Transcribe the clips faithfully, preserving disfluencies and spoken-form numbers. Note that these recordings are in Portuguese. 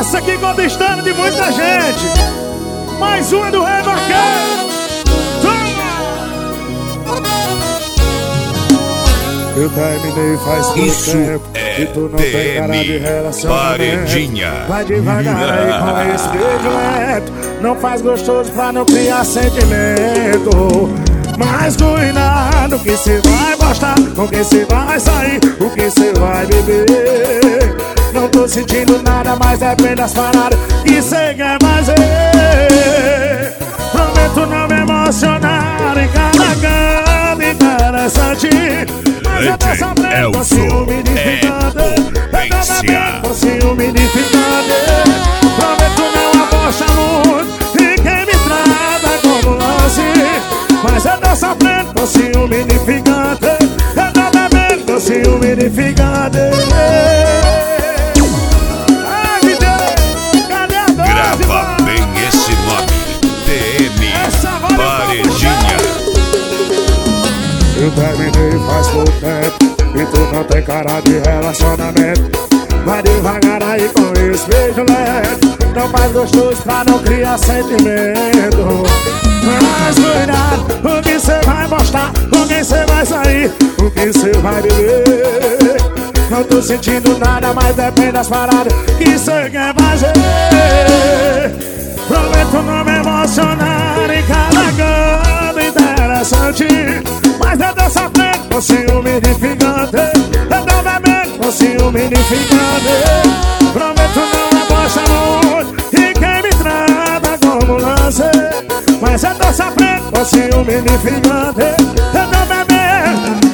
Essa aqui conquistando de muita gente. Mais uma do Rei Vaqueiro. Eu terminei faz muito Isso tempo é e tu não tem cara de relacionamento. Paredinha. Vai devagar aí com esse beijo lento. Não faz gostoso pra não criar sentimento. Mas cuidado que cê vai gostar, com quem cê vai sair, o que cê vai beber. Não tô sentindo nada, mas depende das paradas que cê quer fazer. Prometo não me emocionar em cada canto interessante. Mas eu tô sofrendo com ciúme de ficante. Eu tô bebendo com ciúme de ficante. Prometo não apostar muito em quem me trata como lance. Mas eu tô sofrendo com ciúme de ficante. Eu tô bebendo com ciúme de ficante. Ai, me deu, cadê a dose? Grava bem esse nome, T M Paredinha. Eu terminei faz pouco tempo e tu não tem cara de relacionamento. Vai devagar aí com esse beijo lento. Não faz gostoso pra não criar sentimento. Mas cuidado, o que cê vai mostrar, com quem cê vai sair, o que cê vai beber. Não tô sentindo nada, mas depende das paradas que cê quer fazer. Prometo não me emocionar em cada canto interessante. Mas eu tô sofrendo com ciúme de ficante. Eu tô bebendo com ciúme de ficante. Prometo não apostar muito e quem me trata como lance. Mas eu tô sofrendo com ciúme de ficante. Eu tô bebendo.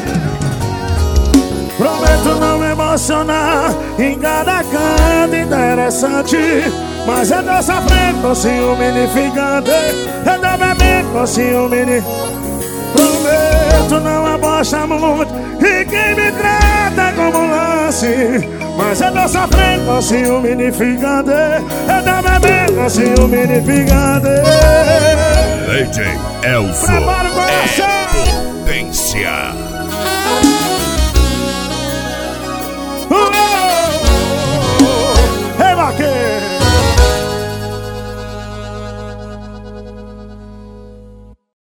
Prometo não me emocionar em cada canto interessante. Mas eu tô sofrendo com ciúme de ficante. Eu tô bebendo com ciúme de... Prometo não apostar muito e quem me trata como lance. Mas eu tô sofrendo com ciúme de ficante. Eu tô bebendo com ciúme de ficante. D J Elfo Prepara o coração. é potência.